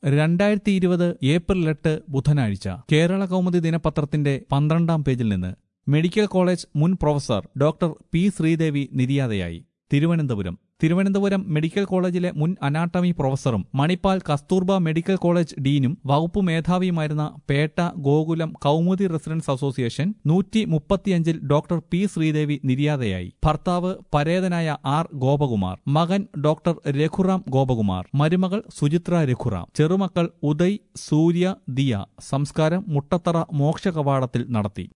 2020 April 8 ബുധനാഴ്ച കേരള കൗമുദി ദിനപത്രത്തിന്റെ 12-ാം പേജിൽ നിന്ന് മെഡിക്കൽ കോളേജ് മുൻ പ്രൊഫസർ ഡോക്ടർ പി ശ്രീദേവി നിര്യാതയായി. തിരുവനന്തപുരം മെഡിക്കൽ കോളേജിലെ മുൻ അനാട്ടമി പ്രൊഫസറും മണിപ്പാൽ കസ്തൂർബ മെഡിക്കൽ കോളേജ് ഡീനും വകുപ്പ് മേധാവിയുമായിരുന്ന Pettah Gokulam Kaumudi residents association 135 doctor P Sreedevi നിര്യാതയായി. ഭർത്താവ് പരേതനായ ആർ ഗോപകുമാർ, മകൻ ഡോക്ടർ രഘുറാം ഗോപകുമാർ, മരുമകൾ സുചിത്ര രഘുറാം, ചെറുമക്കൾ ഉദയ്, സൂര്യ, ദിയ. സംസ്കാരം മുട്ടത്തറ മോക്ഷകവാടത്തിൽ നടത്തി.